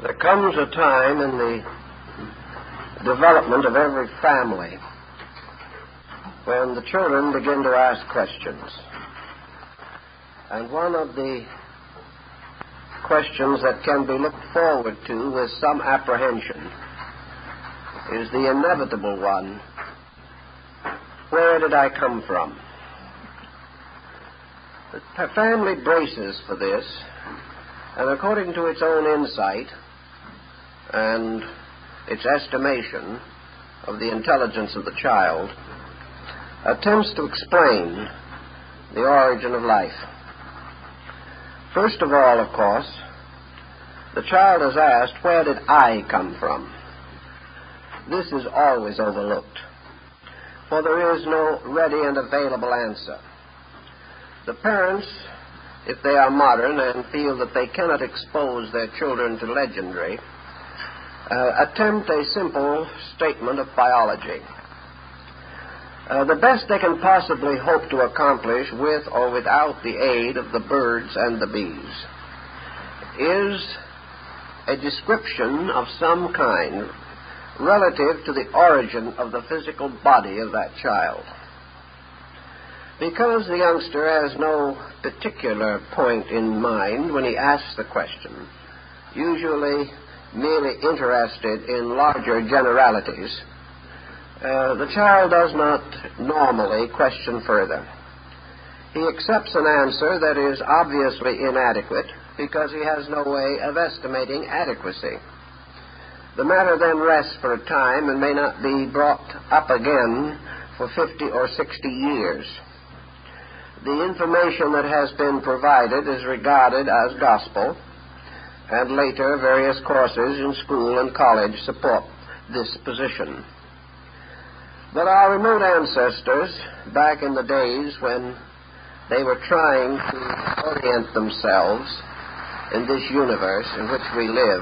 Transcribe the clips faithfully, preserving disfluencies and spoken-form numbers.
There comes a time in the development of every family when the children begin to ask questions. And one of the questions that can be looked forward to with some apprehension is the inevitable one: where did I come from? The family braces for this, and according to its own insight and its estimation of the intelligence of the child, attempts to explain the origin of life. First of all, of course, the child is asked, where did I come from? This is always overlooked, for there is no ready and available answer. The parents, if they are modern and feel that they cannot expose their children to legendary, uh, attempt a simple statement of biology. Uh, the best they can possibly hope to accomplish with or without the aid of the birds and the bees is a description of some kind relative to the origin of the physical body of that child. Because the youngster has no particular point in mind when he asks the question, usually merely interested in larger generalities, uh, the child does not normally question further. He accepts an answer that is obviously inadequate because he has no way of estimating adequacy. The matter then rests for a time and may not be brought up again for fifty or sixty years. The information that has been provided is regarded as gospel, and later various courses in school and college support this position. But our remote ancestors, back in the days when they were trying to orient themselves in this universe in which we live,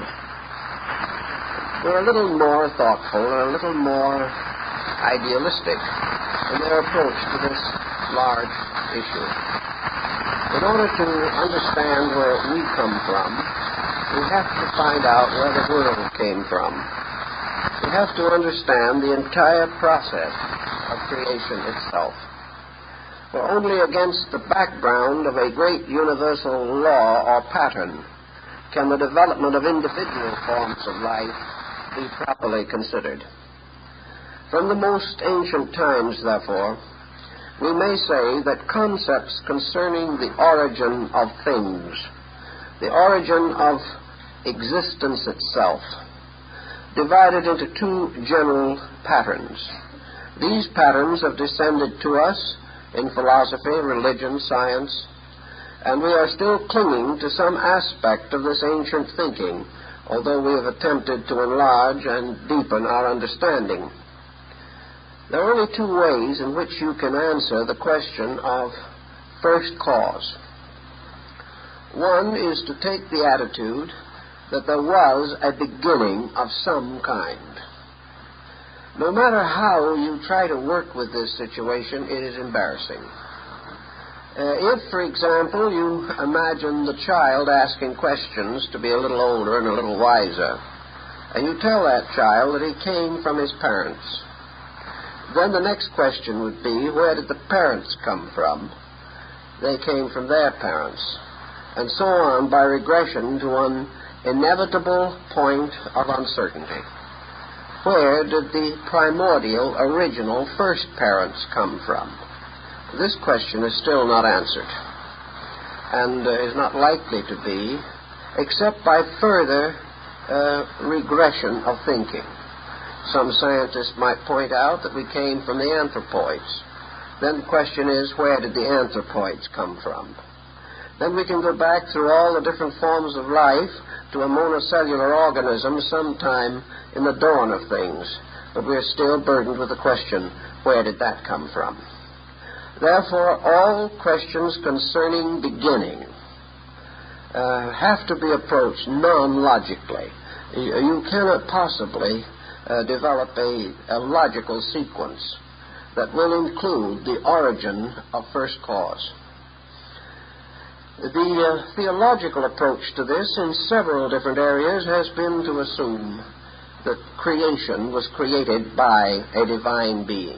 were a little more thoughtful and a little more idealistic in their approach to this large issue. In order to understand where we come from, we have to find out where the world came from. We have to understand the entire process of creation itself. For only against the background of a great universal law or pattern can the development of individual forms of life be properly considered. From the most ancient times, therefore, we may say that concepts concerning the origin of things, the origin of existence itself, divided into two general patterns. These patterns have descended to us in philosophy, religion, science, and we are still clinging to some aspect of this ancient thinking, although we have attempted to enlarge and deepen our understanding. There are only two ways in which you can answer the question of first cause. One is to take the attitude that there was a beginning of some kind. No matter how you try to work with this situation, it is embarrassing. Uh, if, for example, you imagine the child asking questions to be a little older and a little wiser, and you tell that child that he came from his parents, then the next question would be, where did the parents come from? They came from their parents, and so on by regression to an inevitable point of uncertainty. Where did the primordial, original, first parents come from? This question is still not answered, and uh, is not likely to be, except by further uh, regression of thinking. Some scientists might point out that we came from the anthropoids. Then the question is, where did the anthropoids come from? Then we can go back through all the different forms of life to a monocellular organism sometime in the dawn of things. But we're still burdened with the question, where did that come from? Therefore, all questions concerning beginning uh, have to be approached non-logically. You, you cannot possibly uh, develop a, a logical sequence that will include the origin of first cause. The uh, theological approach to this in several different areas has been to assume that creation was created by a divine being.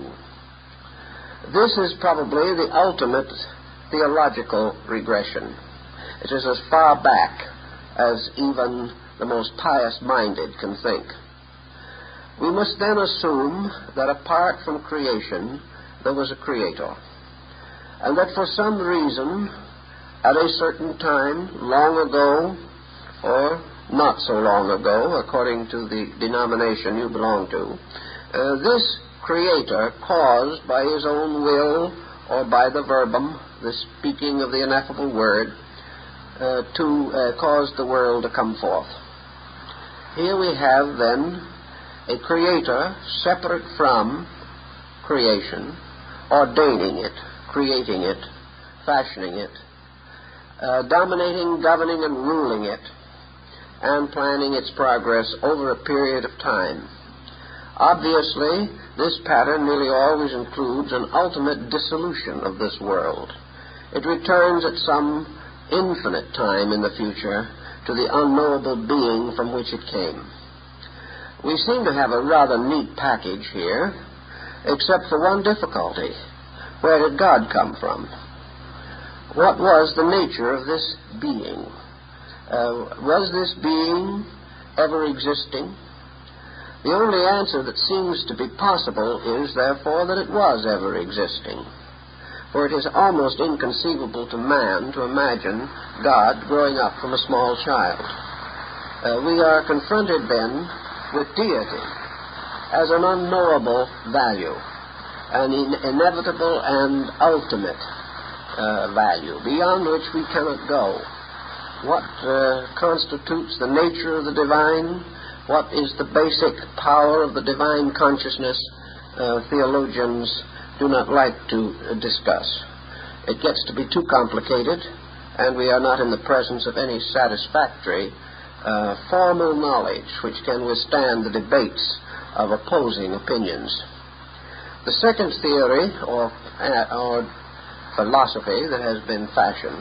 This is probably the ultimate theological regression. It is as far back as even the most pious-minded can think. We must then assume that apart from creation, there was a creator, and that for some reason, at a certain time, long ago, or not so long ago, according to the denomination you belong to, uh, this Creator caused by his own will or by the verbum, the speaking of the ineffable word, uh, to uh, cause the world to come forth. Here we have then a Creator separate from creation, ordaining it, creating it, fashioning it, uh, dominating, governing, and ruling it, and planning its progress over a period of time. Obviously, this pattern nearly always includes an ultimate dissolution of this world. It returns at some infinite time in the future to the unknowable being from which it came. We seem to have a rather neat package here, except for one difficulty. Where did God come from? What was the nature of this being? Uh, was this being ever existing? The only answer that seems to be possible is, therefore, that it was ever existing. For it is almost inconceivable to man to imagine God growing up from a small child. Uh, we are confronted then with deity as an unknowable value, an in- inevitable and ultimate uh, value, beyond which we cannot go. What uh, constitutes the nature of the divine? What is the basic power of the divine consciousness? Uh, theologians do not like to uh, discuss. It gets to be too complicated, and we are not in the presence of any satisfactory uh, formal knowledge which can withstand the debates of opposing opinions. The second theory, or, uh, or philosophy that has been fashioned,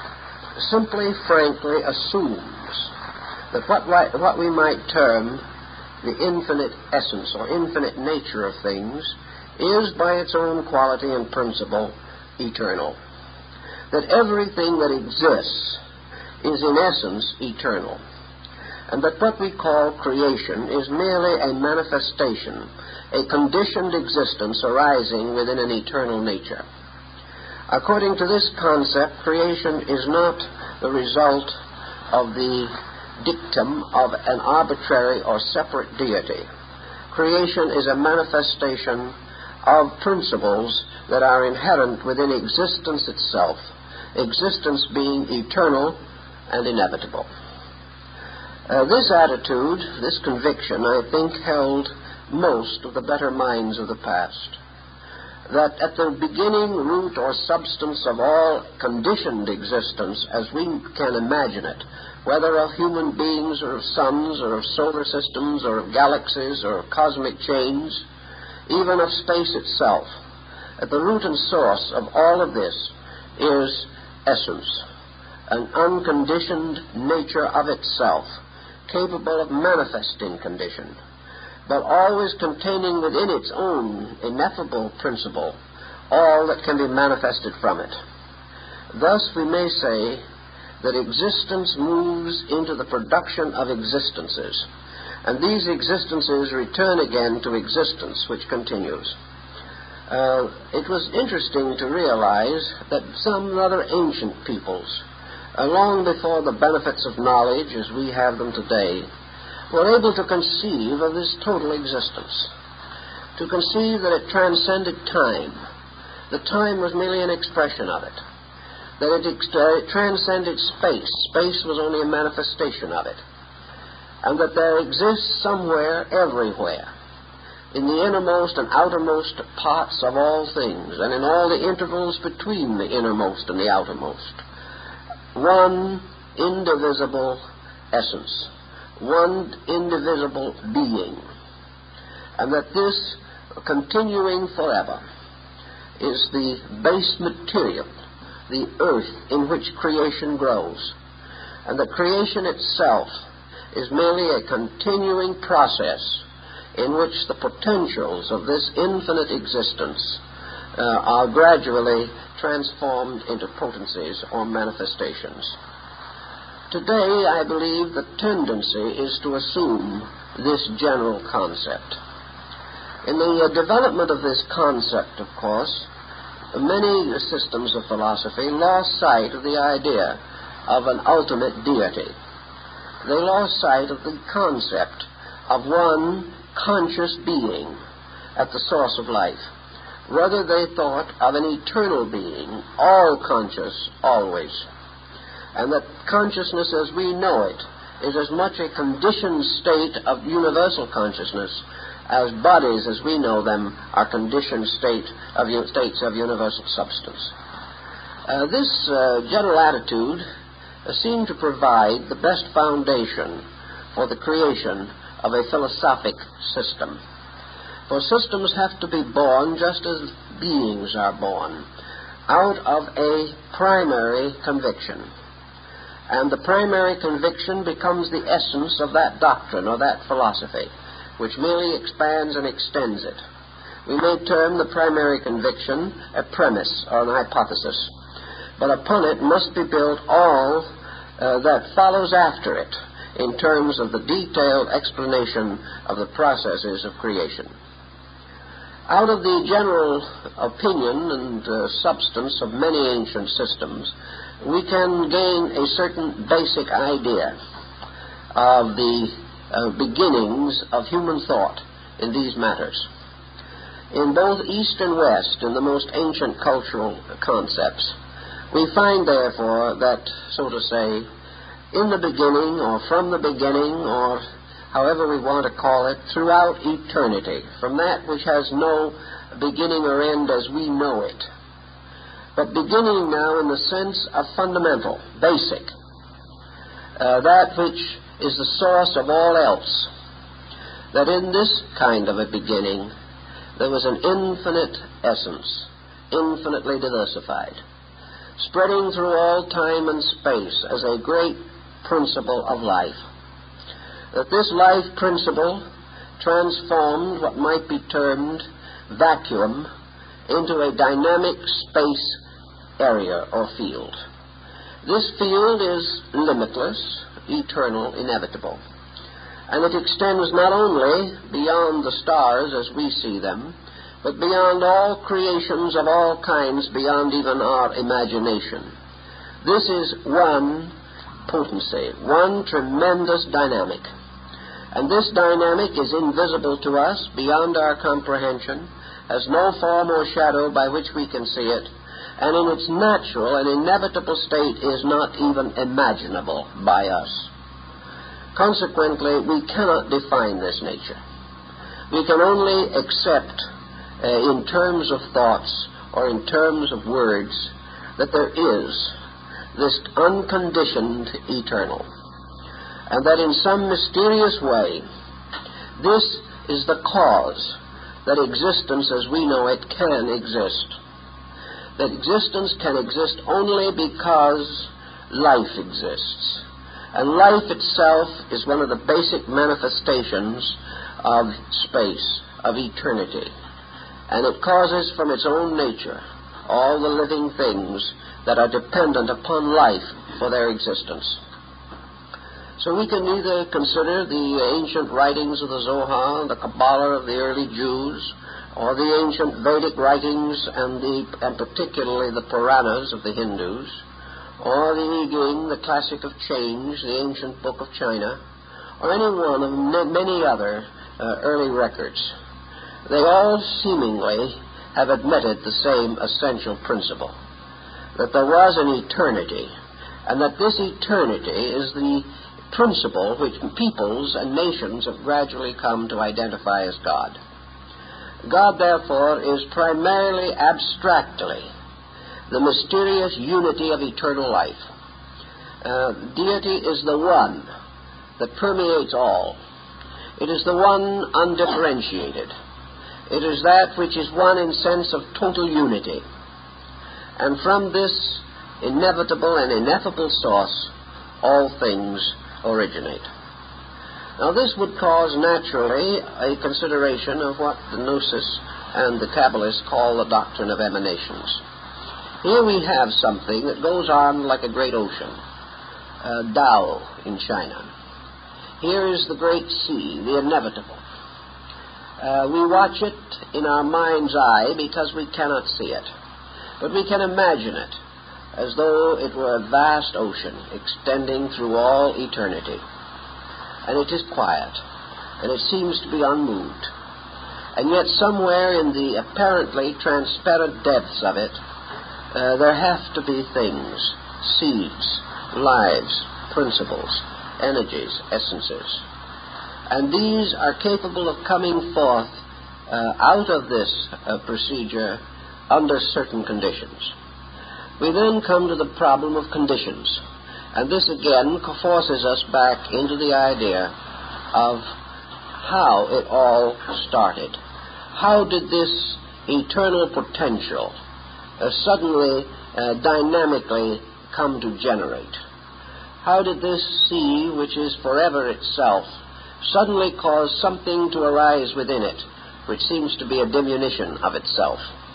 simply, frankly, assumes that what, what we might term the infinite essence or infinite nature of things is, by its own quality and principle, eternal. That everything that exists is, in essence, eternal. And that what we call creation is merely a manifestation, a conditioned existence arising within an eternal nature. According to this concept, creation is not the result of the dictum of an arbitrary or separate deity. Creation is a manifestation of principles that are inherent within existence itself, existence being eternal and inevitable. Uh, this attitude, this conviction, I think, held most of the better minds of the past. That at the beginning, root, or substance of all conditioned existence, as we can imagine it, whether of human beings or of suns or of solar systems or of galaxies or of cosmic chains, even of space itself, at the root and source of all of this is essence, an unconditioned nature of itself, capable of manifesting condition, but always containing within its own ineffable principle all that can be manifested from it. Thus we may say that existence moves into the production of existences, and these existences return again to existence, which continues. Uh, it was interesting to realize that some rather ancient peoples, uh, long before the benefits of knowledge as we have them today, were able to conceive of this total existence, to conceive that it transcended time. The time was merely an expression of it, that it, ex- uh, it transcended space. Space was only a manifestation of it, and that there exists somewhere, everywhere, in the innermost and outermost parts of all things, and in all the intervals between the innermost and the outermost, one indivisible essence, one indivisible being, and that this, continuing forever, is the base material the earth in which creation grows, and that creation itself is merely a continuing process in which the potentials of this infinite existence uh, are gradually transformed into potencies or manifestations. Today, I believe the tendency is to assume this general concept. In the uh, development of this concept, of course, many systems of philosophy lost sight of the idea of an ultimate deity. They lost sight of the concept of one conscious being at the source of life. Rather, they thought of an eternal being, all conscious, always. And that consciousness as we know it is as much a conditioned state of universal consciousness as bodies as we know them are conditioned state of, states of universal substance. Uh, this uh, general attitude uh, seemed to provide the best foundation for the creation of a philosophic system. For systems have to be born just as beings are born, out of a primary conviction. And the primary conviction becomes the essence of that doctrine or that philosophy, which merely expands and extends it. We may term the primary conviction a premise or an hypothesis, but upon it must be built all uh, that follows after it in terms of the detailed explanation of the processes of creation. Out of the general opinion and uh, substance of many ancient systems, we can gain a certain basic idea of the uh, beginnings of human thought in these matters. In both East and West, in the most ancient cultural concepts, we find, therefore, that, so to say, in the beginning, or from the beginning, or however we want to call it, throughout eternity, from that which has no beginning or end as we know it, but beginning now in the sense of fundamental, basic, uh, that which is the source of all else, that in this kind of a beginning there was an infinite essence, infinitely diversified, spreading through all time and space as a great principle of life. That this life principle transformed what might be termed vacuum into a dynamic space area or field. This field is limitless, eternal, inevitable, and it extends not only beyond the stars as we see them, but beyond all creations of all kinds, beyond even our imagination. This is one potency, one tremendous dynamic. And this dynamic is invisible to us, beyond our comprehension, has no form or shadow by which we can see it, and in its natural and inevitable state is not even imaginable by us. Consequently, we cannot define this nature. We can only accept, uh, in terms of thoughts or in terms of words, that there is this unconditioned eternal, and that in some mysterious way, this is the cause that existence as we know it can exist. That existence can exist only because life exists. And life itself is one of the basic manifestations of space, of eternity. And it causes from its own nature all the living things that are dependent upon life for their existence. So we can either consider the ancient writings of the Zohar, the Kabbalah of the early Jews, or the ancient Vedic writings and, the, and particularly the Puranas of the Hindus, or the I Ching, the classic of change, the ancient book of China, or any one of many other uh, early records. They all seemingly have admitted the same essential principle, that there was an eternity, and that this eternity is the principle which peoples and nations have gradually come to identify as God. God, therefore, is primarily abstractly the mysterious unity of eternal life. Uh, deity is the one that permeates all. It is the one undifferentiated. It is that which is one in sense of total unity. And from this inevitable and ineffable source, all things originate. Now this would cause naturally a consideration of what the Gnosis and the Kabbalists call the doctrine of emanations. Here we have something that goes on like a great ocean, uh, Tao in China. Here is the great sea, the inevitable. Uh, we watch it in our mind's eye because we cannot see it, but we can imagine it as though it were a vast ocean extending through all eternity. And it is quiet, and it seems to be unmoved. And yet somewhere in the apparently transparent depths of it, uh, there have to be things, seeds, lives, principles, energies, essences. And these are capable of coming forth uh, out of this uh, procedure under certain conditions. We then come to the problem of conditions. And this again forces us back into the idea of how it all started. How did this eternal potential uh, suddenly, uh, dynamically come to generate? How did this sea, which is forever itself, suddenly cause something to arise within it, which seems to be a diminution of itself?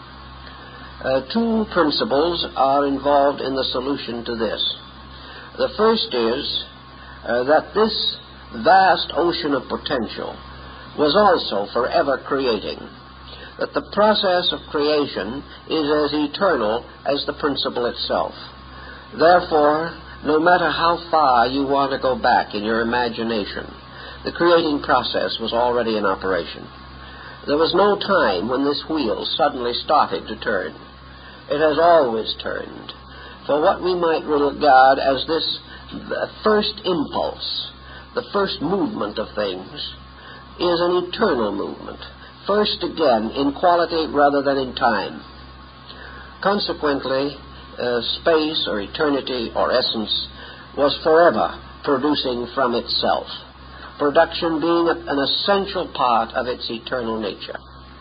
Uh, two principles are involved in the solution to this. The first is uh, that this vast ocean of potential was also forever creating, that the process of creation is as eternal as the principle itself. Therefore, no matter how far you want to go back in your imagination, the creating process was already in operation. There was no time when this wheel suddenly started to turn. It has always turned. For what we might regard as this first impulse, the first movement of things, is an eternal movement, first again in quality rather than in time. Consequently, uh, space or eternity or essence was forever producing from itself, production being a, an essential part of its eternal nature.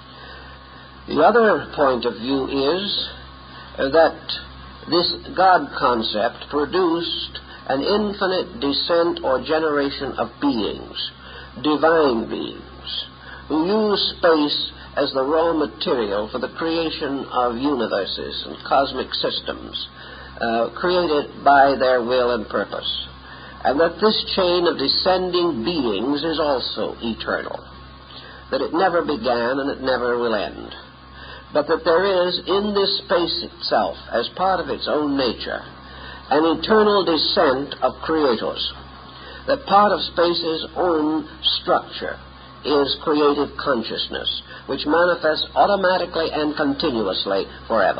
The other point of view is uh, that this God concept produced an infinite descent or generation of beings, divine beings, who use space as the raw material for the creation of universes and cosmic systems, uh, created by their will and purpose. And that this chain of descending beings is also eternal, that it never began and it never will end, but that there is in this space itself, as part of its own nature, an eternal descent of creators, that part of space's own structure is creative consciousness, which manifests automatically and continuously forever.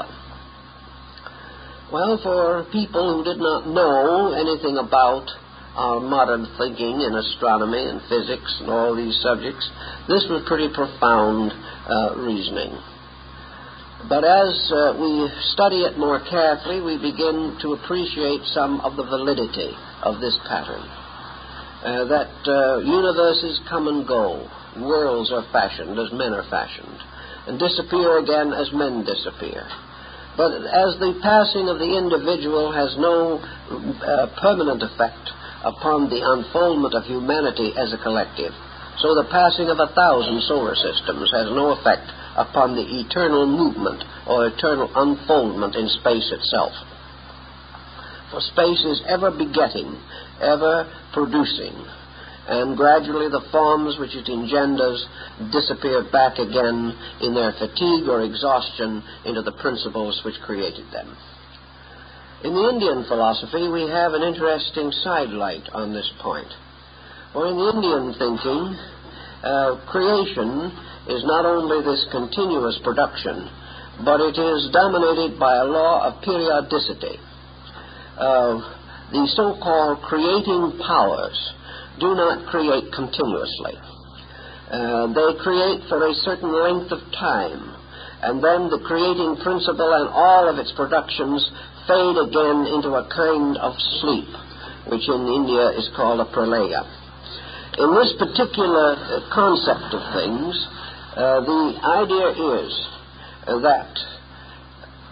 Well, for people who did not know anything about our modern thinking in astronomy and physics and all these subjects, this was pretty profound uh, reasoning. But as uh, we study it more carefully, we begin to appreciate some of the validity of this pattern. Uh, that uh, universes come and go, worlds are fashioned as men are fashioned, and disappear again as men disappear. But as the passing of the individual has no uh, permanent effect upon the unfoldment of humanity as a collective, so the passing of a thousand solar systems has no effect upon the eternal movement or eternal unfoldment in space itself. For space is ever begetting, ever producing, and gradually the forms which it engenders disappear back again in their fatigue or exhaustion into the principles which created them. In the Indian philosophy, we have an interesting sidelight on this point. For in the Indian thinking, uh, creation is not only this continuous production, but it is dominated by a law of periodicity. Uh, the so-called creating powers do not create continuously. Uh, they create for a certain length of time, and then the creating principle and all of its productions fade again into a kind of sleep, which in India is called a pralaya. In this particular uh, concept of things, Uh, the idea is uh, that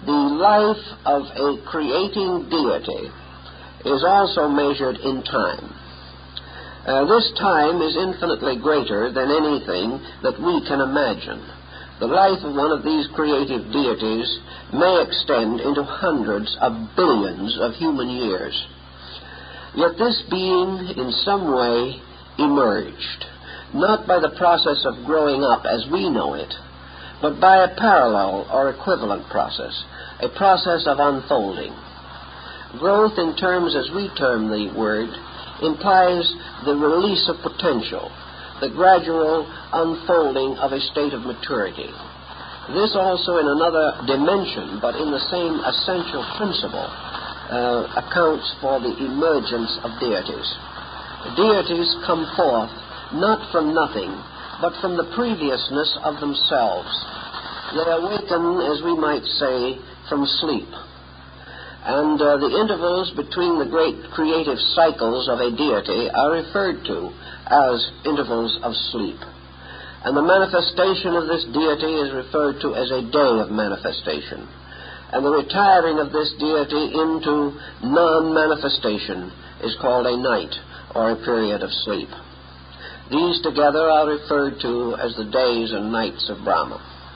the life of a creating deity is also measured in time. Uh, this time is infinitely greater than anything that we can imagine. The life of one of these creative deities may extend into hundreds of billions of human years. Yet this being in some way emerged, not by the process of growing up as we know it, but by a parallel or equivalent process, a process of unfolding. Growth, in terms as we term the word, implies the release of potential, the gradual unfolding of a state of maturity. This also in another dimension, but in the same essential principle, uh, accounts for the emergence of deities. Deities come forth not from nothing, but from the previousness of themselves. They awaken, as we might say, from sleep. And uh, the intervals between the great creative cycles of a deity are referred to as intervals of sleep. And the manifestation of this deity is referred to as a day of manifestation. And the retiring of this deity into non-manifestation is called a night, or a period of sleep. These together are referred to as the days and nights of Brahma.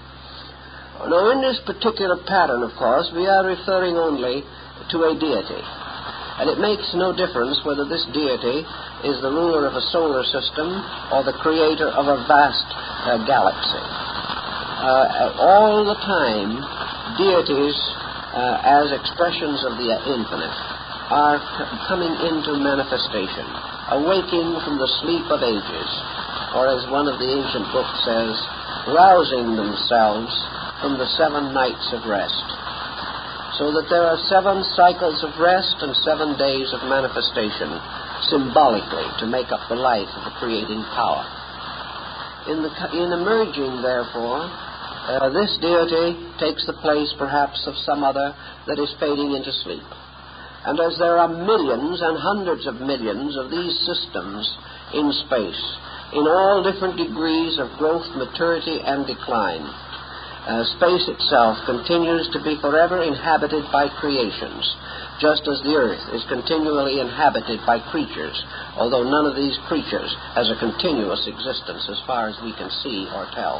Now, in this particular pattern, of course, we are referring only to a deity. And it makes no difference whether this deity is the ruler of a solar system or the creator of a vast uh, galaxy. Uh, all the time, deities, uh, as expressions of the infinite, are c- coming into manifestation, awaking from the sleep of ages, or as one of the ancient books says, rousing themselves from the seven nights of rest. So that there are seven cycles of rest and seven days of manifestation, symbolically, to make up the life of the creating power. In, the, in emerging, therefore, uh, this deity takes the place, perhaps, of some other that is fading into sleep. And as there are millions and hundreds of millions of these systems in space, in all different degrees of growth, maturity, and decline, Uh, space itself continues to be forever inhabited by creations, just as the earth is continually inhabited by creatures, although none of these creatures has a continuous existence as far as we can see or tell.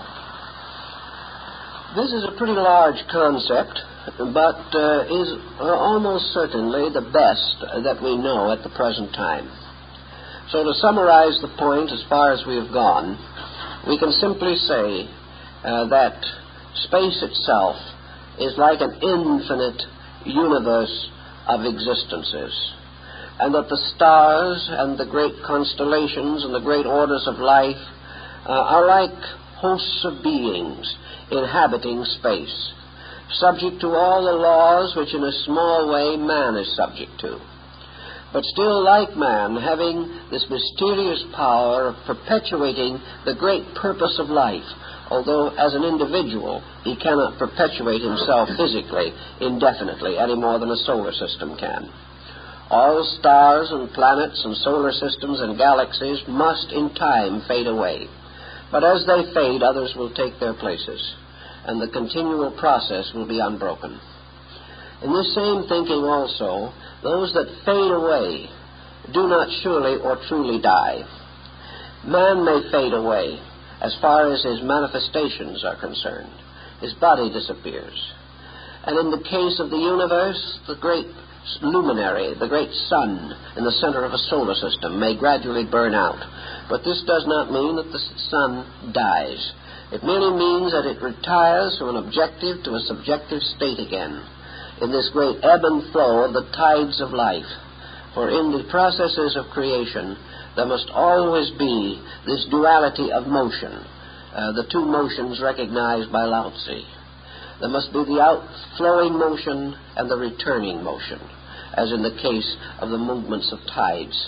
This is a pretty large concept, but uh, is uh, almost certainly the best that we know at the present time. So to summarize the point as far as we have gone, we can simply say uh, that space itself is like an infinite universe of existences, and that the stars and the great constellations and the great orders of life uh, are like hosts of beings inhabiting space, subject to all the laws which in a small way man is subject to, but still, like man, having this mysterious power of perpetuating the great purpose of life, although as an individual he cannot perpetuate himself physically indefinitely any more than a solar system can. All stars and planets and solar systems and galaxies must in time fade away. But as they fade, others will take their places, and the continual process will be unbroken. In this same thinking also, those that fade away do not surely or truly die. Man may fade away as far as his manifestations are concerned. His body disappears. And in the case of the universe, the great luminary, the great sun in the center of a solar system may gradually burn out. But this does not mean that the sun dies. It merely means that it retires from an objective to a subjective state again, in this great ebb and flow of the tides of life. For in the processes of creation, there must always be this duality of motion, uh, the two motions recognized by Lao Tzu. There must be the outflowing motion and the returning motion, as in the case of the movements of tides.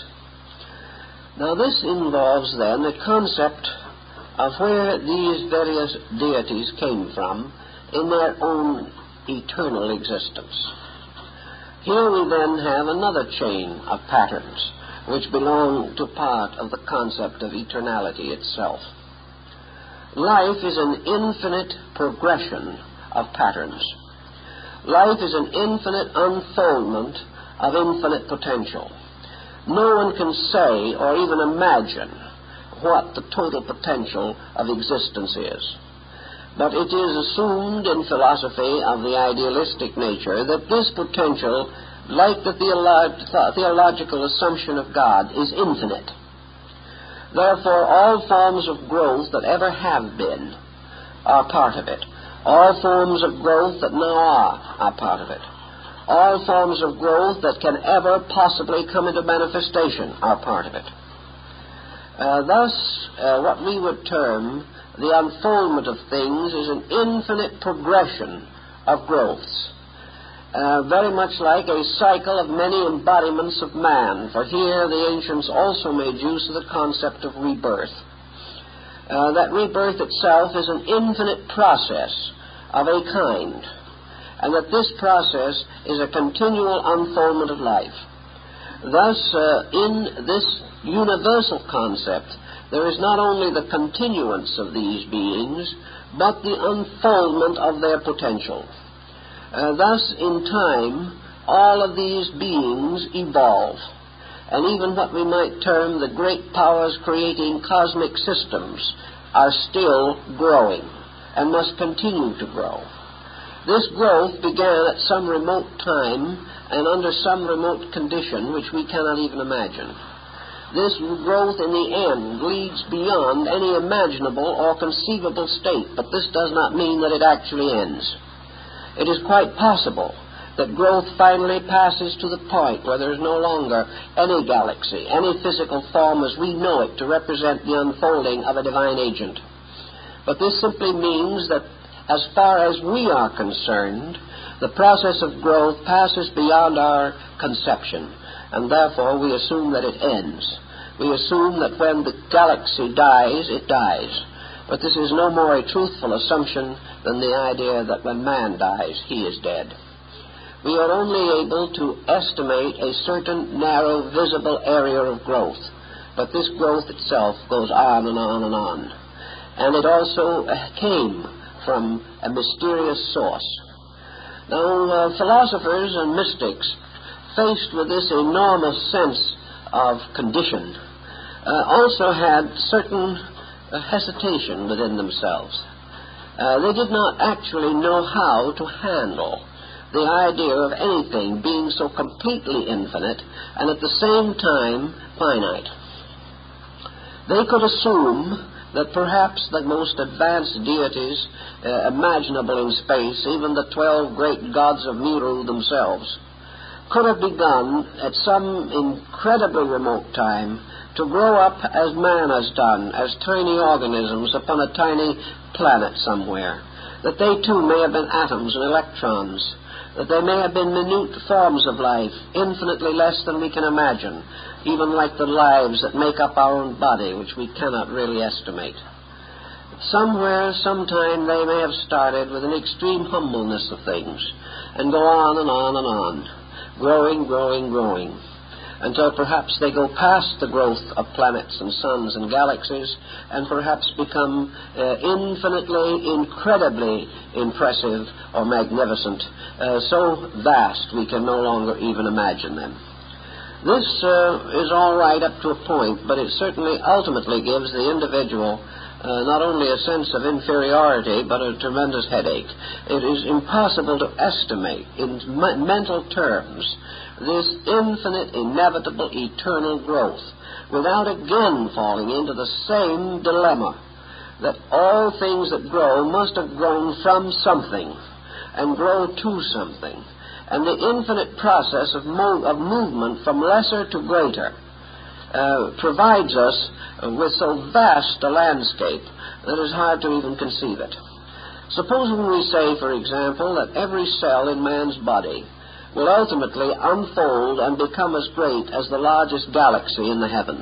Now this involves then the concept of where these various deities came from in their own eternal existence. Here we then have another chain of patterns which belong to part of the concept of eternality itself. Life is an infinite progression of patterns. Life is an infinite unfoldment of infinite potential. No one can say or even imagine what the total potential of existence is. But it is assumed in philosophy of the idealistic nature that this potential, like the theolo- theological assumption of God, is infinite. Therefore, all forms of growth that ever have been are part of it. All forms of growth that now are are part of it. All forms of growth that can ever possibly come into manifestation are part of it. Uh, thus, uh, what we would term the unfoldment of things is an infinite progression of growths, uh, very much like a cycle of many embodiments of man, for here the ancients also made use of the concept of rebirth. Uh, that rebirth itself is an infinite process of a kind, and that this process is a continual unfoldment of life. Thus, uh, in this universal concept, there is not only the continuance of these beings, but the unfoldment of their potential. Uh, thus, in time, all of these beings evolve, and even what we might term the great powers creating cosmic systems are still growing and must continue to grow. This growth began at some remote time and under some remote condition which we cannot even imagine. This growth in the end leads beyond any imaginable or conceivable state, but this does not mean that it actually ends. It is quite possible that growth finally passes to the point where there is no longer any galaxy, any physical form as we know it to represent the unfolding of a divine agent. But this simply means that as far as we are concerned, the process of growth passes beyond our conception, and therefore we assume that it ends. We assume that when the galaxy dies, it dies. But this is no more a truthful assumption than the idea that when man dies, he is dead. We are only able to estimate a certain narrow, visible area of growth, but this growth itself goes on and on and on. And it also came from a mysterious source. Now, uh, philosophers and mystics, faced with this enormous sense of condition, uh, also had certain uh, hesitation within themselves. Uh, they did not actually know how to handle the idea of anything being so completely infinite and at the same time finite. They could assume that perhaps the most advanced deities uh, imaginable in space, even the twelve great gods of Meru themselves, could have begun at some incredibly remote time to grow up as man has done, as tiny organisms upon a tiny planet somewhere, that they too may have been atoms and electrons, that they may have been minute forms of life, infinitely less than we can imagine, even like the lives that make up our own body, which we cannot really estimate. Somewhere, sometime, they may have started with an extreme humbleness of things, and go on and on and on, growing, growing, growing, until perhaps they go past the growth of planets and suns and galaxies, and perhaps become uh, infinitely, incredibly impressive or magnificent, uh, so vast we can no longer even imagine them. This uh, is all right up to a point, but it certainly ultimately gives the individual uh, not only a sense of inferiority, but a tremendous headache. It is impossible to estimate in m- mental terms this infinite, inevitable, eternal growth without again falling into the same dilemma that all things that grow must have grown from something and grow to something. And the infinite process of, mo- of movement from lesser to greater uh, provides us with so vast a landscape that it's hard to even conceive it. Supposing we say, for example, that every cell in man's body will ultimately unfold and become as great as the largest galaxy in the heavens.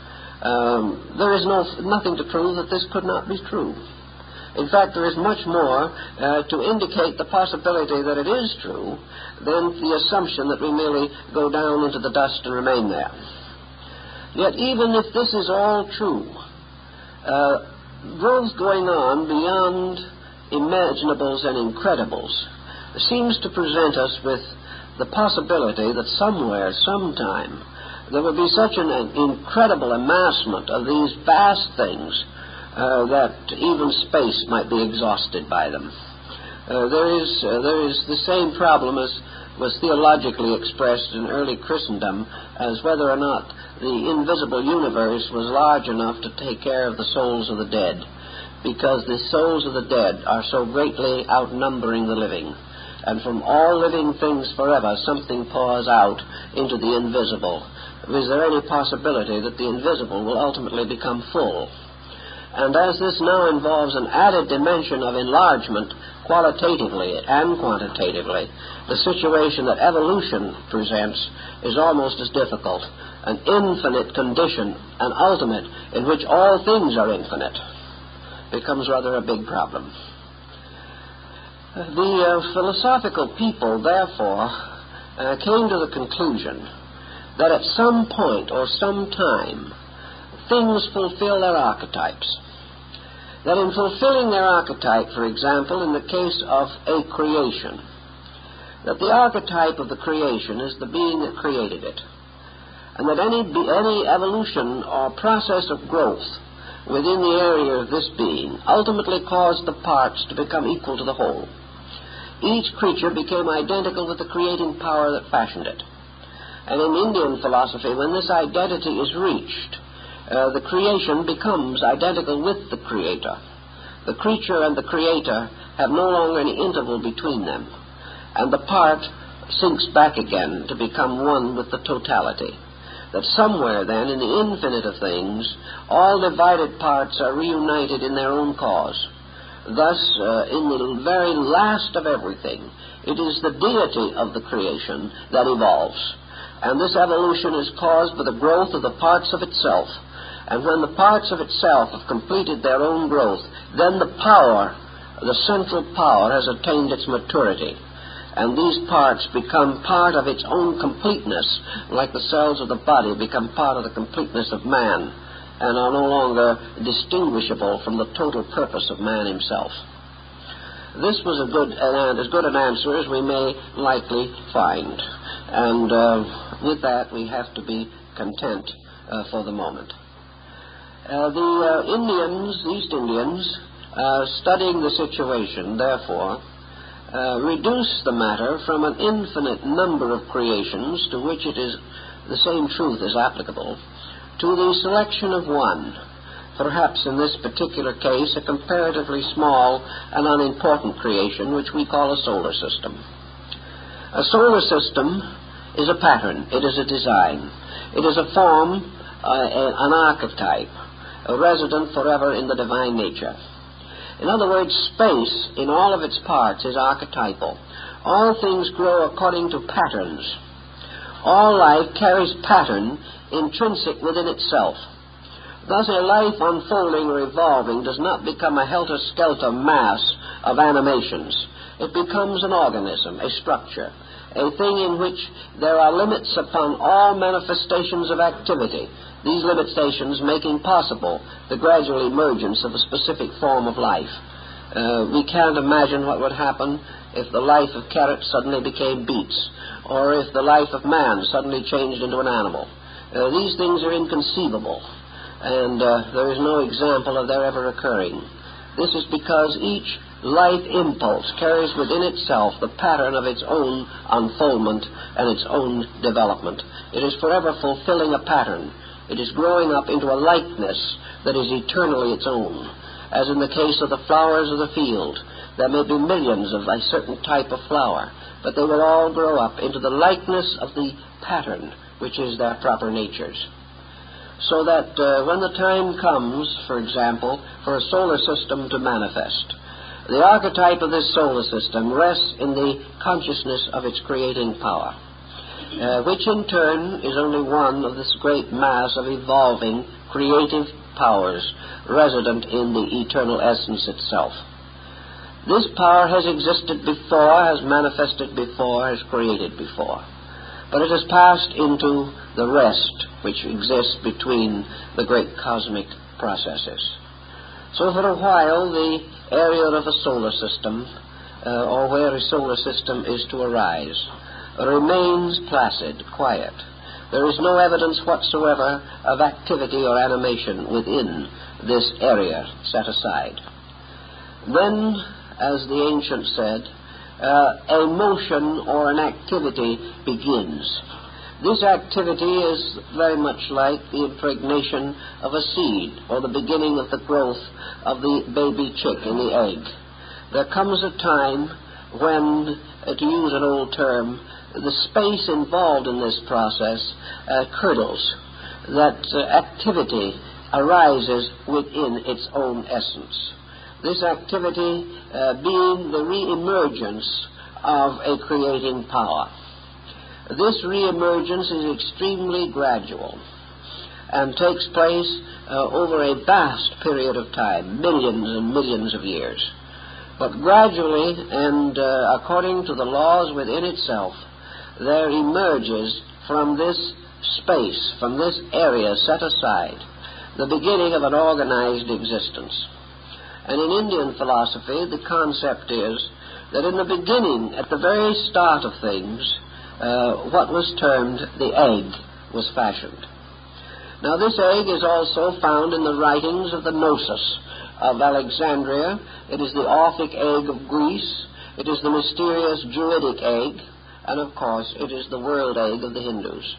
Um, there is no, nothing to prove that this could not be true. In fact, there is much more uh, to indicate the possibility that it is true than the assumption that we merely go down into the dust and remain there. Yet even if this is all true, uh, growth going on beyond imaginables and incredibles, seems to present us with the possibility that somewhere, sometime, there will be such an, an incredible amassment of these vast things uh, that even space might be exhausted by them. Uh, there is uh, there is the same problem as was theologically expressed in early Christendom as whether or not the invisible universe was large enough to take care of the souls of the dead, because the souls of the dead are so greatly outnumbering the living. And from all living things forever, something pours out into the invisible. Is there any possibility that the invisible will ultimately become full? And as this now involves an added dimension of enlargement, qualitatively and quantitatively, the situation that evolution presents is almost as difficult. An infinite condition, an ultimate, in which all things are infinite, becomes rather a big problem. The uh, philosophical people, therefore, uh, came to the conclusion that at some point or some time, things fulfill their archetypes. That in fulfilling their archetype, for example, in the case of a creation, that the archetype of the creation is the being that created it, and that any, any evolution or process of growth within the area of this being ultimately caused the parts to become equal to the whole. Each creature became identical with the creating power that fashioned it. And in Indian philosophy, when this identity is reached, uh, the creation becomes identical with the creator. The creature and the creator have no longer any interval between them, and the part sinks back again to become one with the totality. That somewhere then in the infinite of things, all divided parts are reunited in their own cause. Thus, uh, in the very last of everything, it is the deity of the creation that evolves. And this evolution is caused by the growth of the parts of itself. And when the parts of itself have completed their own growth, then the power, the central power, has attained its maturity. And these parts become part of its own completeness, like the cells of the body become part of the completeness of man, and are no longer distinguishable from the total purpose of man himself. This was a good, uh, as good an answer as we may likely find. And uh, with that, we have to be content uh, for the moment. Uh, the uh, Indians, East Indians, uh, studying the situation, therefore, uh, reduce the matter from an infinite number of creations to which it is the same truth is applicable, to the selection of one, perhaps in this particular case a comparatively small and unimportant creation which we call a solar system. A solar system is a pattern, it is a design, it is a form, uh, an archetype, a resident forever in the divine nature. In other words, space in all of its parts is archetypal. All things grow according to patterns. All life carries pattern intrinsic within itself. Thus, a life unfolding or evolving does not become a helter-skelter mass of animations. It becomes an organism, a structure, a thing in which there are limits upon all manifestations of activity, these limitations making possible the gradual emergence of a specific form of life. Uh, we can't imagine what would happen if the life of carrots suddenly became beets, or if the life of man suddenly changed into an animal. Uh, these things are inconceivable, and uh, there is no example of their ever occurring. This is because each life impulse carries within itself the pattern of its own unfoldment and its own development. It is forever fulfilling a pattern. It is growing up into a likeness that is eternally its own. As in the case of the flowers of the field, there may be millions of a certain type of flower, but they will all grow up into the likeness of the pattern, which is their proper natures. So that uh, when the time comes, for example, for a solar system to manifest, the archetype of this solar system rests in the consciousness of its creating power, uh, which in turn is only one of this great mass of evolving creative powers resident in the eternal essence itself. This power has existed before, has manifested before, has created before. But it has passed into the rest which exists between the great cosmic processes. So for a while, the area of a solar system uh, or where a solar system is to arise, remains placid, quiet. There is no evidence whatsoever of activity or animation within this area set aside. Then, as the ancients said, uh, a motion or an activity begins. This activity is very much like the impregnation of a seed or the beginning of the growth of the baby chick in the egg. There comes a time when, uh, to use an old term, the space involved in this process uh, curdles, that uh, activity arises within its own essence. This activity uh, being the re-emergence of a creating power. This re-emergence is extremely gradual and takes place uh, over a vast period of time, millions and millions of years. But gradually and uh, according to the laws within itself, there emerges from this space, from this area set aside, the beginning of an organized existence. And in Indian philosophy, the concept is that in the beginning, at the very start of things, uh, what was termed the egg was fashioned. Now, this egg is also found in the writings of the Gnosis of Alexandria. It is the Orphic egg of Greece. It is the mysterious Druidic egg. And, of course, it is the world egg of the Hindus.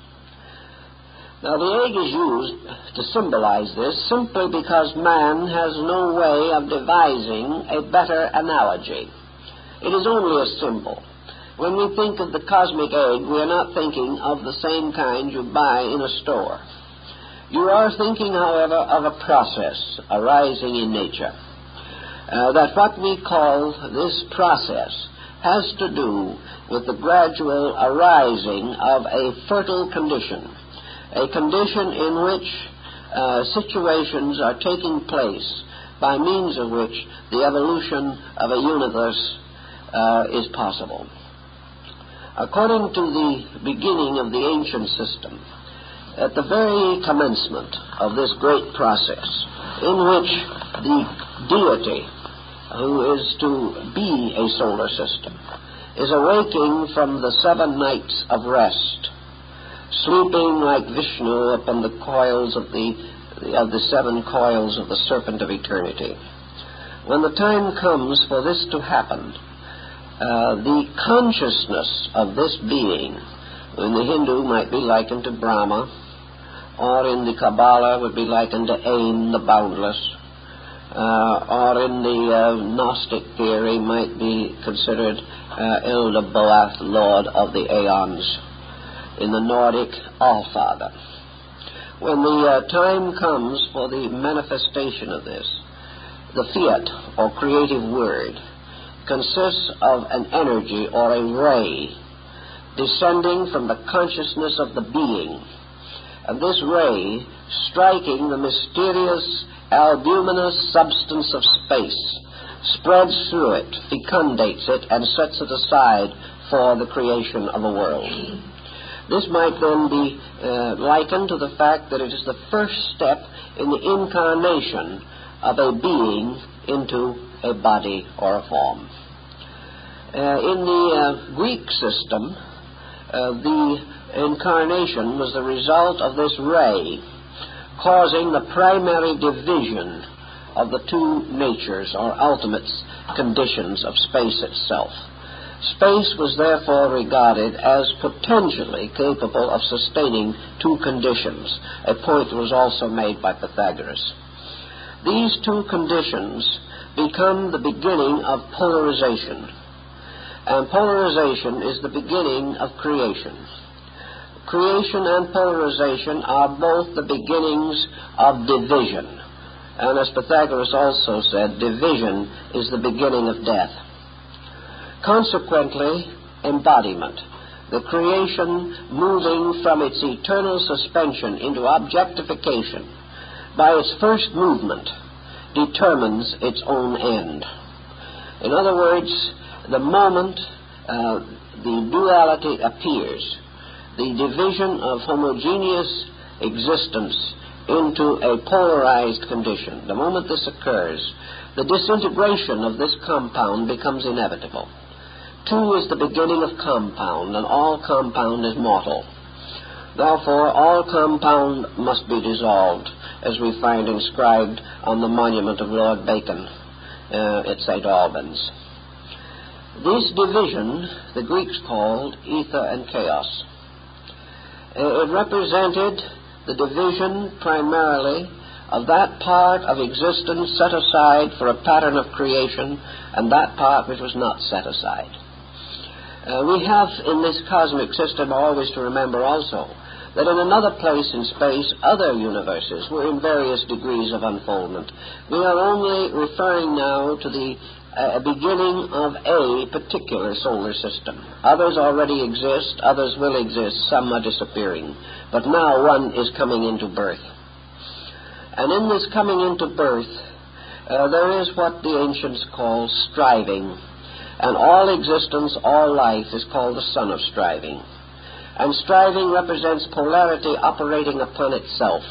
Now, the egg is used to symbolize this simply because man has no way of devising a better analogy. It is only a symbol. When we think of the cosmic egg, we are not thinking of the same kind you buy in a store. You are thinking, however, of a process arising in nature. Uh, that what we call this process has to do with the gradual arising of a fertile condition, a condition in which uh, situations are taking place by means of which the evolution of a universe uh, is possible. According to the beginning of the ancient system, at the very commencement of this great process, in which the deity who is to be a solar system is awaking from the seven nights of rest, sleeping like Vishnu upon the coils of the, of the seven coils of the serpent of eternity. When the time comes for this to happen, uh, the consciousness of this being, in the Hindu might be likened to Brahma, or in the Kabbalah would be likened to Ain, the boundless, uh, or in the uh, Gnostic theory might be considered uh, Ildabaoth, Lord of the Aeons, in the Nordic Allfather. When the uh, time comes for the manifestation of this, the fiat, or creative word, consists of an energy or a ray descending from the consciousness of the being, and this ray striking the mysterious albuminous substance of space spreads through it, fecundates it, and sets it aside for the creation of a world. This might then be uh, likened to the fact that it is the first step in the incarnation of a being into a body or a form. Uh, in the uh, Greek system, uh, the incarnation was the result of this ray causing the primary division of the two natures or ultimate conditions of space itself. Space was therefore regarded as potentially capable of sustaining two conditions, a point was also made by Pythagoras. These two conditions become the beginning of polarization, and polarization is the beginning of creation. Creation and polarization are both the beginnings of division, and as Pythagoras also said, division is the beginning of death. Consequently, embodiment, the creation moving from its eternal suspension into objectification, by its first movement, determines its own end. In other words, the moment uh, the duality appears, the division of homogeneous existence into a polarized condition, the moment this occurs, the disintegration of this compound becomes inevitable. Two is the beginning of compound, and all compound is mortal. Therefore, all compound must be dissolved, as we find inscribed on the monument of Lord Bacon uh, at Saint Albans. This division the Greeks called ether and chaos. Uh, it represented the division primarily of that part of existence set aside for a pattern of creation and that part which was not set aside. Uh, we have in this cosmic system always to remember also that in another place in space other universes were in various degrees of unfoldment. We are only referring now to the uh, beginning of a particular solar system. Others already exist, others will exist, some are disappearing, but now one is coming into birth. And in this coming into birth, uh, there is what the ancients call striving. And all existence, all life is called the son of striving. And striving represents polarity operating upon itself.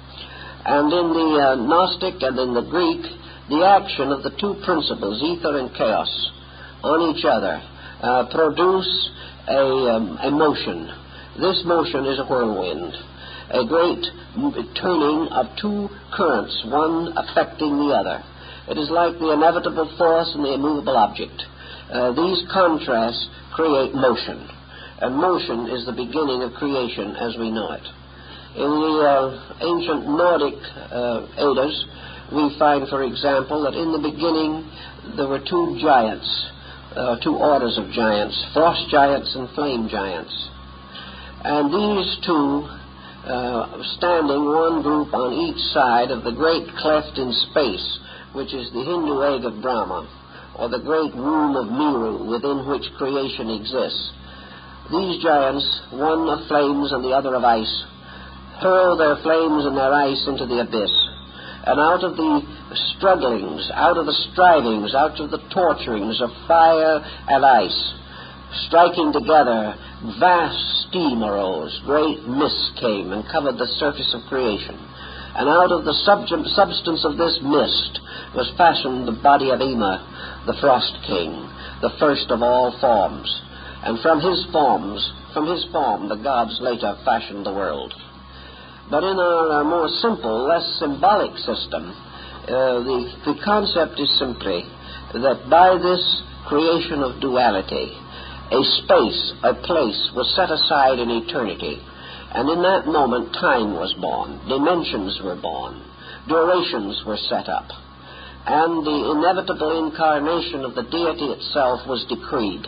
And in the uh, Gnostic and in the Greek, the action of the two principles, ether and chaos, on each other uh, produce a, um, a motion. This motion is a whirlwind, a great turning of two currents, one affecting the other. It is like the inevitable force and the immovable object. Uh, these contrasts create motion, and motion is the beginning of creation as we know it. In the uh, ancient Nordic uh, Eddas, we find, for example, that in the beginning there were two giants, uh, two orders of giants, frost giants and flame giants. And these two, uh, standing one group on each side of the great cleft in space, which is the Hindu egg of Brahma, or the great womb of Meru within which creation exists. These giants, one of flames and the other of ice, hurl their flames and their ice into the abyss. And out of the strugglings, out of the strivings, out of the torturings of fire and ice, striking together, vast steam arose, great mists came and covered the surface of creation. And out of the sub- substance of this mist was fashioned the body of Yma, the Frost King, the first of all forms. And from his forms, from his form, the gods later fashioned the world. But in our, our more simple, less symbolic system, uh, the, the concept is simply that by this creation of duality, a space, a place was set aside in eternity. And in that moment, time was born, dimensions were born, durations were set up, and the inevitable incarnation of the deity itself was decreed.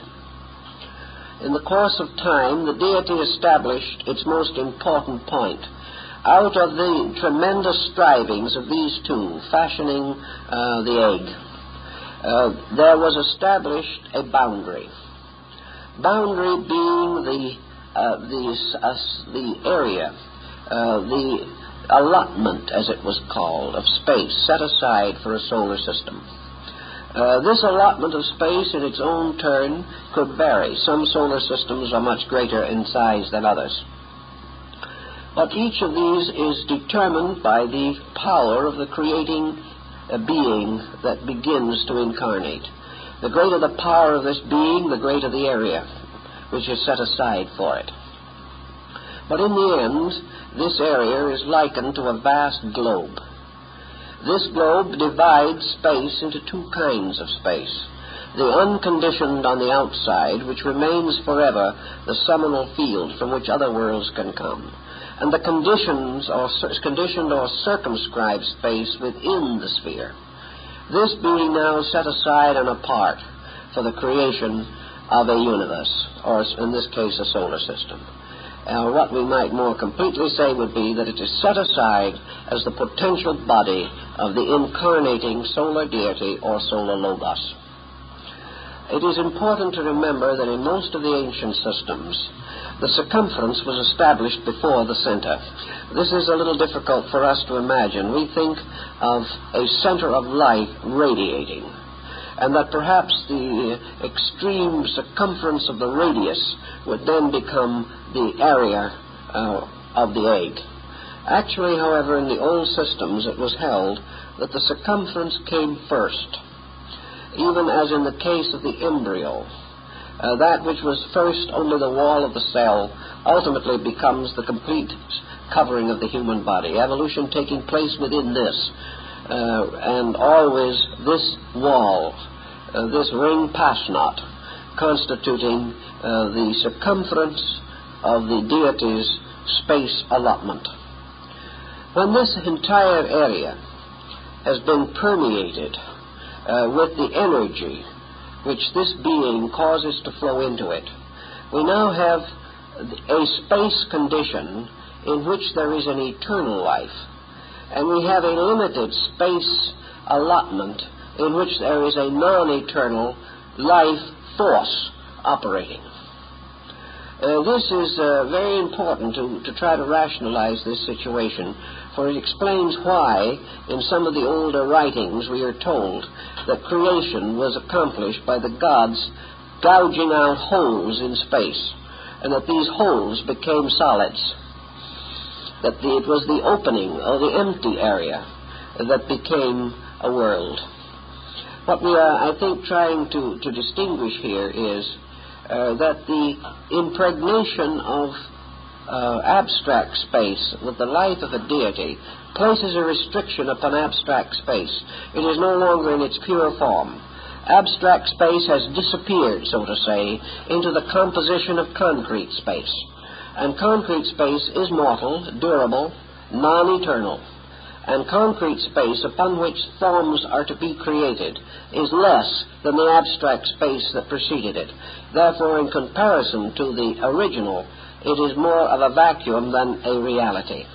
In the course of time, the deity established its most important point. Out of the tremendous strivings of these two, fashioning uh, the egg, uh, there was established a boundary. Boundary being the uh, the uh, the area, uh, the allotment, as it was called, of space set aside for a solar system. Uh, this allotment of space, in its own turn, could vary. Some solar systems are much greater in size than others. But each of these is determined by the power of the creating uh, being that begins to incarnate. The greater the power of this being, the greater the area which is set aside for it. But in the end, this area is likened to a vast globe. This globe divides space into two kinds of space. The unconditioned on the outside, which remains forever the seminal field from which other worlds can come, and the conditions or conditioned or circumscribed space within the sphere. This being now set aside and apart for the creation of a universe, or in this case a solar system. Uh, what we might more completely say would be that it is set aside as the potential body of the incarnating solar deity or solar logos. It is important to remember that in most of the ancient systems, the circumference was established before the center. This is a little difficult for us to imagine. We think of a center of light radiating, and that perhaps the extreme circumference of the radius would then become the area uh, of the egg. Actually, however, in the old systems it was held that the circumference came first, even as in the case of the embryo. Uh, that which was first under the wall of the cell ultimately becomes the complete covering of the human body. Evolution taking place within this, uh, and always this wall, uh, this ring pass knot, constituting uh, the circumference of the deity's space allotment. When this entire area has been permeated uh, with the energy which this being causes to flow into it, we now have a space condition in which there is an eternal life, and we have a limited space allotment in which there is a non-eternal life force operating. Uh, this is uh, very important to, to try to rationalize this situation, for it explains why in some of the older writings we are told that creation was accomplished by the gods gouging out holes in space, and that these holes became solids, that the, it was the opening or the empty area that became a world. What we are, I think, trying to, to distinguish here is Uh, that the impregnation of uh, abstract space with the life of a deity places a restriction upon abstract space. It is no longer in its pure form. Abstract space has disappeared, so to say, into the composition of concrete space. And concrete space is mortal, durable, non-eternal. And concrete space upon which forms are to be created is less than the abstract space that preceded it. Therefore, in comparison to the original, it is more of a vacuum than a reality.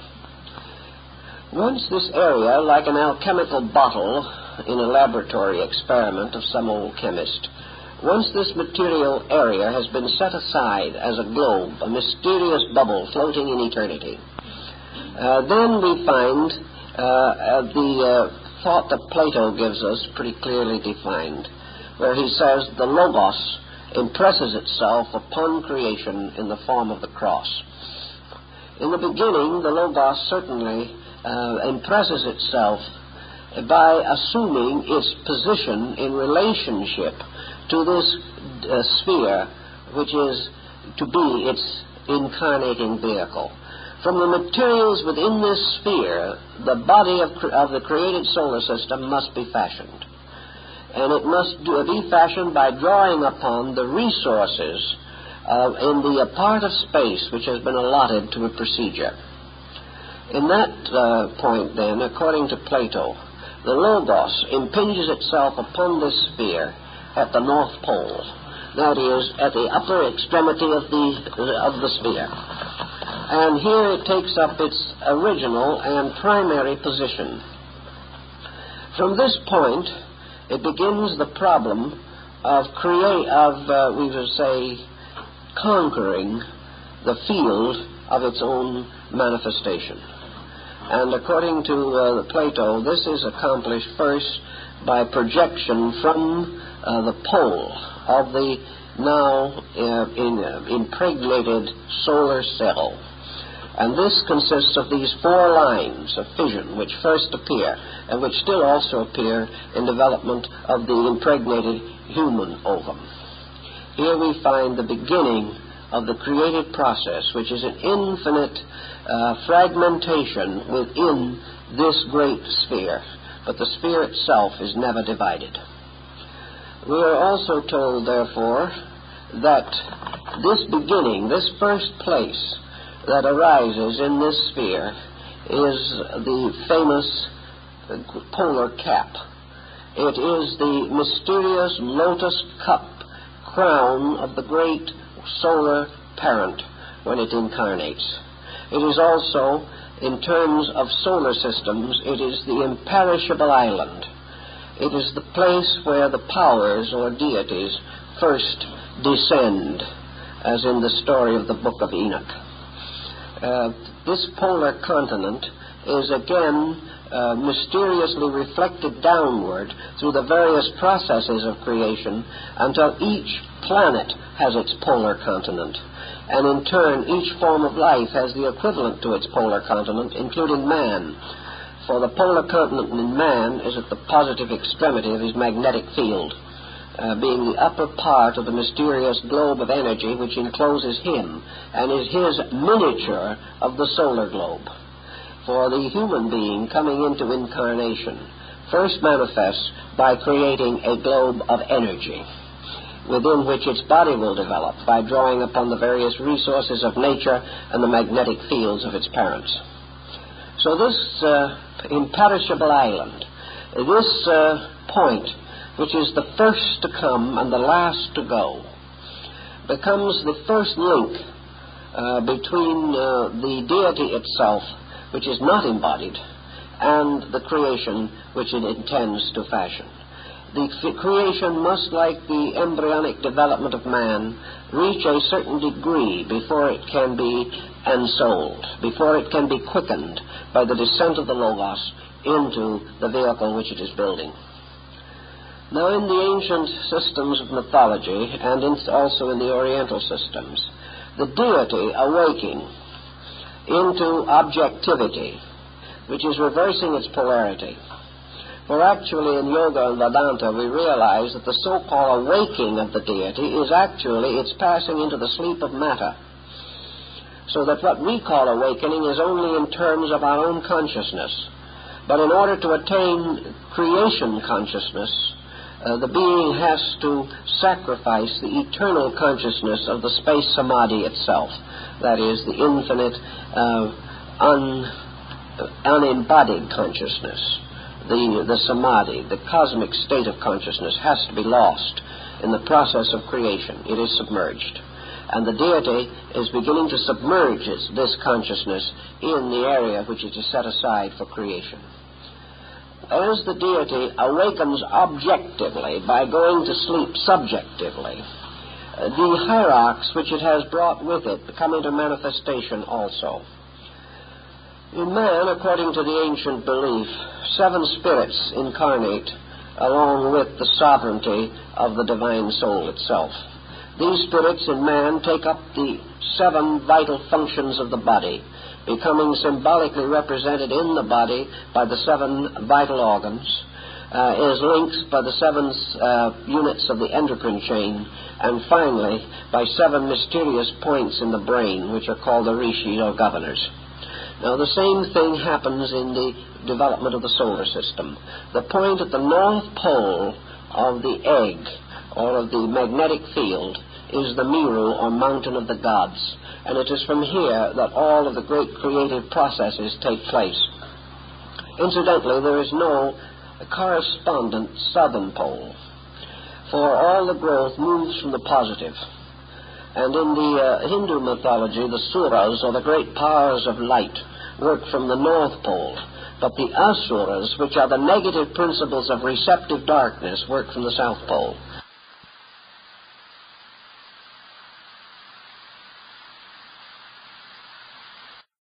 Once this area, like an alchemical bottle in a laboratory experiment of some old chemist, once this material area has been set aside as a globe, a mysterious bubble floating in eternity, uh, then we find Uh, uh, the uh, thought that Plato gives us pretty clearly defined, where he says the Logos impresses itself upon creation in the form of the cross. In the beginning, the Logos certainly uh, impresses itself by assuming its position in relationship to this uh, sphere, which is to be its incarnating vehicle. From the materials within this sphere, the body of, of the created solar system must be fashioned. And it must do, be fashioned by drawing upon the resources uh, in the uh, part of space which has been allotted to a procedure. In that uh, point, then, according to Plato, the Logos impinges itself upon this sphere at the North Pole. That is, at the upper extremity of the, of the sphere. And here it takes up its original and primary position. From this point, it begins the problem of create of uh, we would say conquering the field of its own manifestation. And according to uh, Plato, this is accomplished first by projection from uh, the pole of the now uh, in, uh, impregnated solar cell. And this consists of these four lines of fission which first appear and which still also appear in development of the impregnated human ovum. Here we find the beginning of the creative process, which is an infinite uh, fragmentation within this great sphere, but the sphere itself is never divided. We are also told, therefore, that this beginning, this first place that arises in this sphere is the famous polar cap. It is the mysterious lotus cup crown of the great solar parent when it incarnates. It is also, in terms of solar systems, it is the imperishable island. It is the place where the powers or deities first descend, as in the story of the Book of Enoch. Uh, this polar continent is again uh, mysteriously reflected downward through the various processes of creation until each planet has its polar continent. And in turn, each form of life has the equivalent to its polar continent, including man. for the polar continent in man is at the positive extremity of his magnetic field, uh, being the upper part of the mysterious globe of energy which encloses him and is his miniature of the solar globe. For the human being coming into incarnation first manifests by creating a globe of energy, within which its body will develop by drawing upon the various resources of nature and the magnetic fields of its parents. So this uh, imperishable island, this uh, point, which is the first to come and the last to go, becomes the first link uh, between uh, the deity itself, which is not embodied, and the creation which it intends to fashion. The creation must, like the embryonic development of man, reach a certain degree before it can be ensouled, before it can be quickened by the descent of the Logos into the vehicle which it is building. Now, in the ancient systems of mythology, and in, also in the Oriental systems, the deity awaking into objectivity, which is reversing its polarity. For actually in Yoga and Vedanta we realize that the so-called awaking of the deity is actually its passing into the sleep of matter. So that what we call awakening is only in terms of our own consciousness. But in order to attain creation consciousness, uh, the being has to sacrifice the eternal consciousness of the space samadhi itself. That is, the infinite, uh, un, unembodied consciousness. The, the samadhi, the cosmic state of consciousness, has to be lost in the process of creation. It is submerged. And the deity is beginning to submerge its, this consciousness in the area which it is set aside for creation. As the deity awakens objectively by going to sleep subjectively, the hierarchs which it has brought with it come into manifestation also. In man, according to the ancient belief, seven spirits incarnate along with the sovereignty of the divine soul itself. These spirits in man take up the seven vital functions of the body, becoming symbolically represented in the body by the seven vital organs, uh, as links by the seven uh, units of the endocrine chain, and finally by seven mysterious points in the brain, which are called the rishi, or governors. Now, the same thing happens in the development of the solar system. The point at the north pole of the egg, or of the magnetic field, is the Meru, or mountain of the gods. And it is from here that all of the great creative processes take place. Incidentally, there is no correspondent southern pole, for all the growth moves from the positive. And in the uh, Hindu mythology, the Suras, or the great powers of light, work from the North Pole, but the Asuras, which are the negative principles of receptive darkness, work from the South Pole.